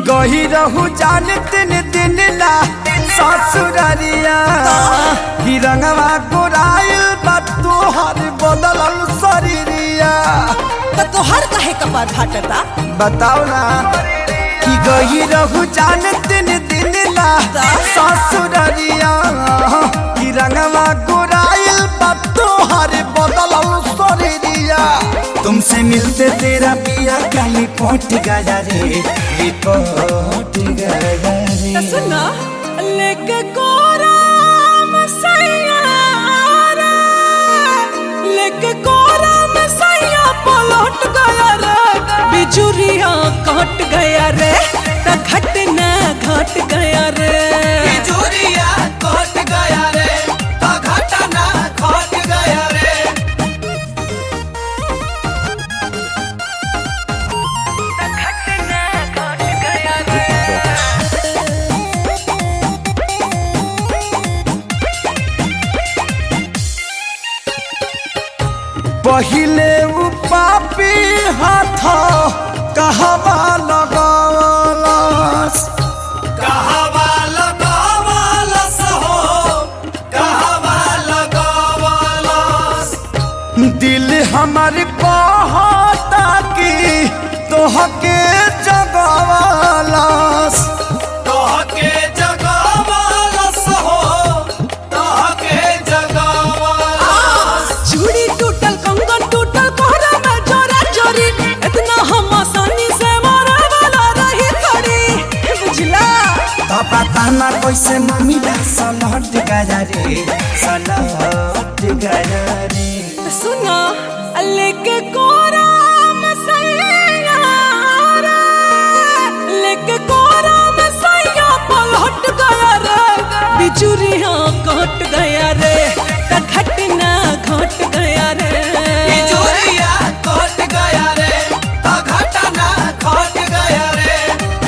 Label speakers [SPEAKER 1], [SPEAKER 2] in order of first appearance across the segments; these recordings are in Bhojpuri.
[SPEAKER 1] गही रहू जान तीन दिन ला ससुररिया ही रंगवा गोराइल बा तोहर बदल शरीरिया
[SPEAKER 2] तो तोहर काहे कपार फाटता
[SPEAKER 1] बताओ ना कि गही रहू जान तीन दिन ला ससुररिया ही रंगवा गोराइल बा तोहर बदल शरीरिया तुमसे मिलते तेरा पिया कहीं पहुंच गया रे पहुंच गया रे
[SPEAKER 2] सुना लेके कोराम सैयारा लेके कोराम सैया पलट गया रे बिजुरिया कट गया रे त घटना घट गया रे
[SPEAKER 1] बिजुरिया कट गया रे त घटना घट गया रे पहिले उ पापी हाथ कहवा लगावलस हो कहवा लगावलस दिल हमार कहता कि तोहके जगावलस तोहके जगावलस हो तोहके जगावलस
[SPEAKER 2] चूड़ी टूटल कंगन टूटल कोहरा में जोरा जोरी इतना हम आसानी से मारे वाला रही थोड़ी बुझला
[SPEAKER 1] तो पता ना कैसे मम्मी ला सलट गया रे सलट गया रे
[SPEAKER 2] सुना लेके कोराम सैयारा लेके कोराम सैया पलट गया रे बिजुरिया कट गया रे त घटना घट गया रे
[SPEAKER 1] बिजुरिया कट गया रे तो घटना घट गया रे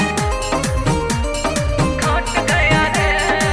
[SPEAKER 2] घट गया रे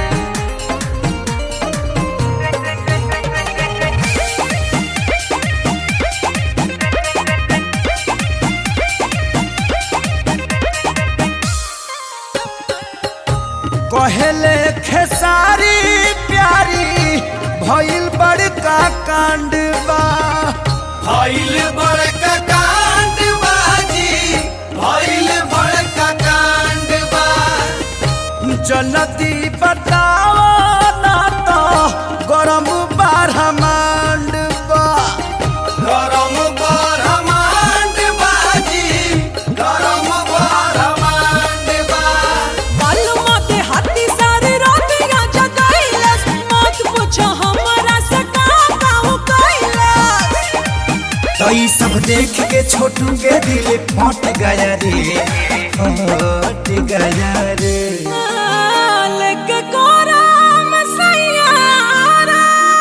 [SPEAKER 1] कहले खेसारी प्यारी भइल बड़का कांड बा भइल बड़का कांड बाजी भइल बड़का कांड बा जल्दी बताओ ना तो गरम बारहमांड बा गरम बारहमांड बाजी गरम बारहमांड बा
[SPEAKER 2] बालुमा के हाथी सारे रातिया जगाइलस मत पूछो हमरा से का कैलस
[SPEAKER 1] तो ये सब देख के छोटू के दिल फट गया रे फट गया रे
[SPEAKER 2] लेके कोराम सैयारा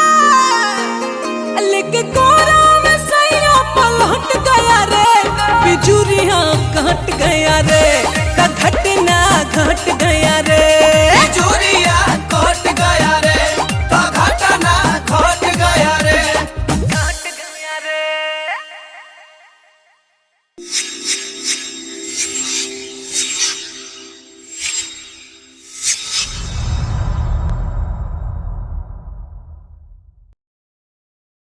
[SPEAKER 2] लेके कोराम सैया पलट गया रे बिजुरिया कट गया रे